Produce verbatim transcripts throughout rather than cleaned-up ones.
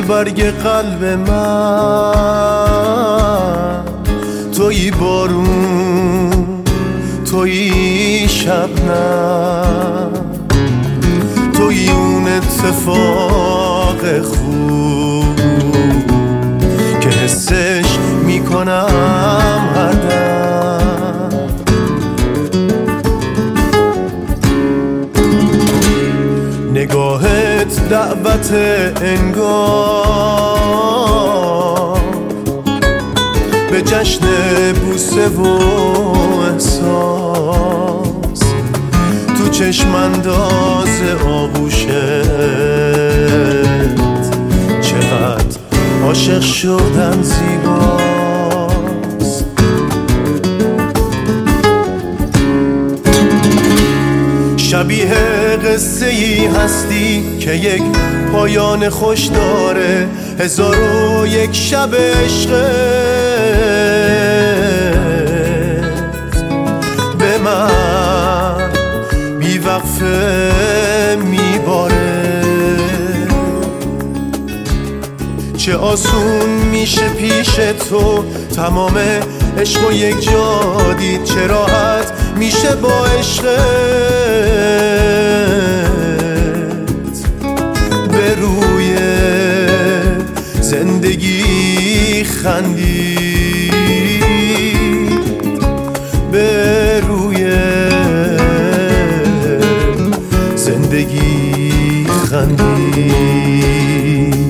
برگ قلب من، تویی بارون، تویی شبنم، تویی اون اتفاق خوب که حسش میکنم هر دم. نگاهت دعوت انگار به جشن بوسه و احساس، تو چشم انداز آغوشت چقدر عاشق شدم زیباست. شبیه قصه ای هستی که یک پایان خوش داره، هزار و یک شب عشقت به من بی وقفه میباره. چه آسون میشه پیش تو تمام عشق و یک جا دید، چه راحت میشه با عشقت به روی زندگی خندید، به روی زندگی خندید.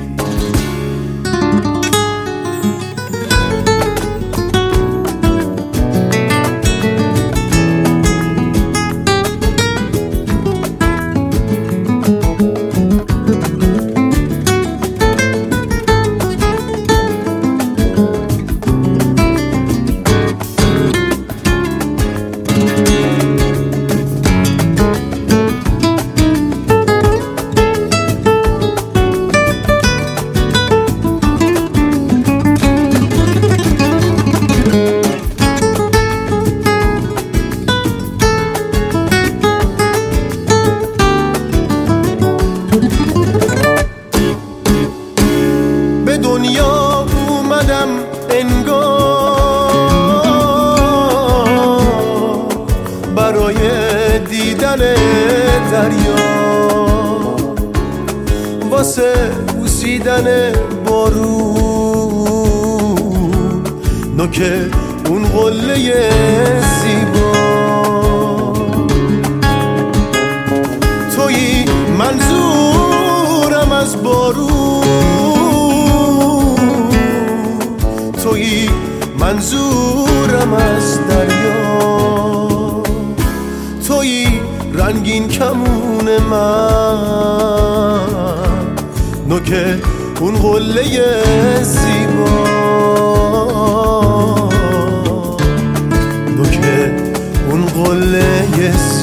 به دنیا اومدم انگار برای دیدن دریا، واسه بوسیدن بارون، نوک اون قله زیبا. تویی منظورم از بارون، تویی منظورم از دریا، تویی رنگین کمون من، نوک اون قله زیبا، نوک اون قله زیبا.